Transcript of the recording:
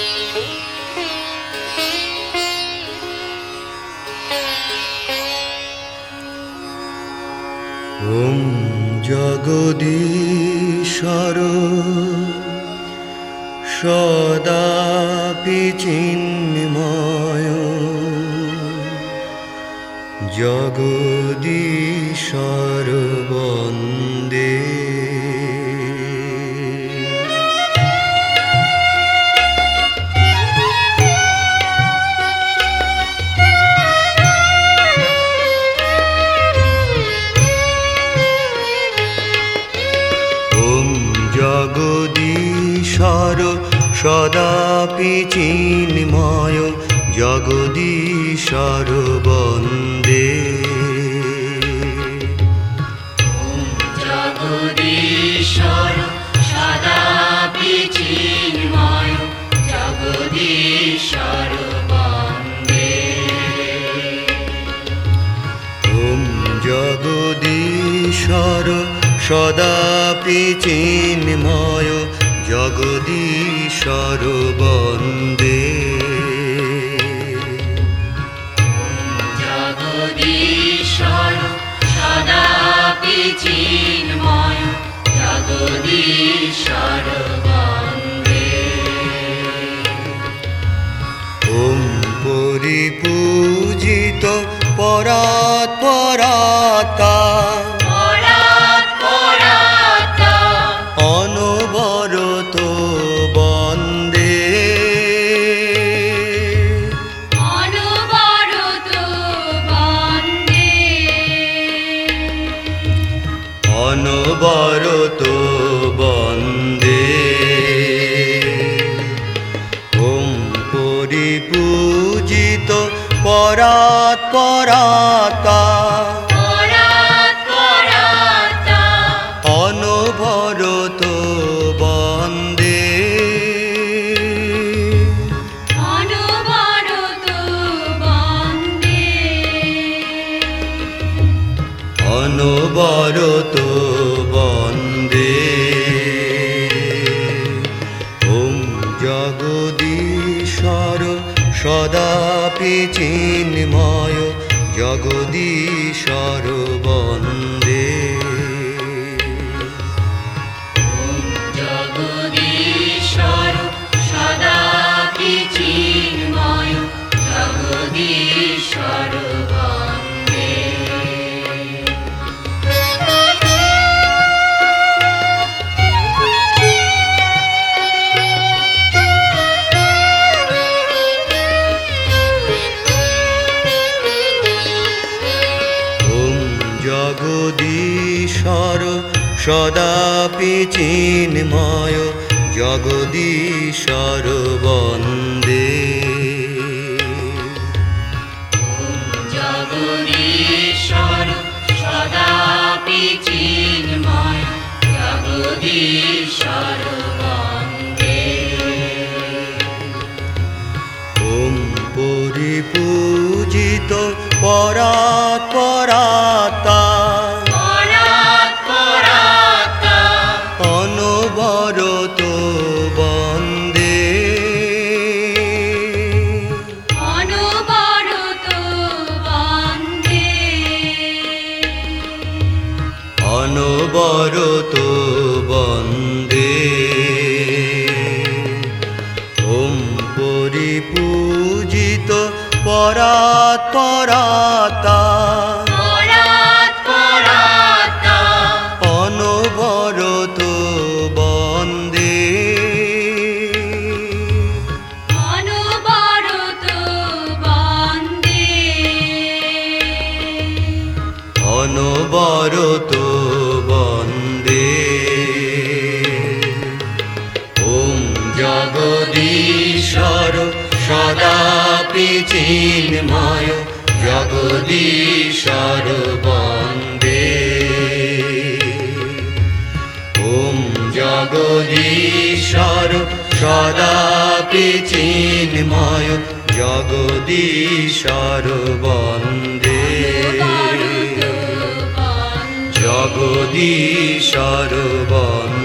ওম জগদীশ্বর সদাপি চিন্ময় জগদীশ্বর বন্দে। জগদীশ্বর সদাপি চিন্ময় জগদীশ্বর বন্দে। জগদীশ্বর সদাপি চিন্ময় জগদীশ্বর বন্দে। ওম জগদীশ্বর সদাপি চিন্ময় জগদীশ্বর বন্দে। জগদীশ্বর সদাপি চিন্ময় জগদীশ্বর বন্দে। ওম পরিপূজিত পরাৎপরাতা অনবরত বন্দে। অনবরত বন্দে। অনবরত বন্দে। ওম পরিপূজিত পরাৎপরাতা অনবরত বন্দে। অনবরত বন্দে। অনবরত বন্দে। ওম জগদীশ্বর সদাপি চিন্ময় জগদীশ্বর বন্দে। জগদীশ্বর সদাপি চিন্ময় জগদীশ্বর বন্দে। ওম জগদীশ্বর সদাপি চিন্ময় জগদীশ্বর বন্দে। জগদীশ্বর সদাপি চিন্ময় জগদীশ্বর বন্দে। ওম পরিপূজিত পরাৎপরাতা অনবরত বন্দে। অনবরত বন্দে। অনবরত বন্দে। ওম পরিপূজিত পরাৎপরাতা অনবরত বন্দে। অনবরত বন্দে। অনবরত বন্দে। ওম জগদীশ্বর সদাপি চিন্ময় জগদীশ্বর বন্দে। ওম জগদীশ্বর সদাপি চিন্ময় জগদীশ্বর বন্দে। জগদীশ্বর বন্দে।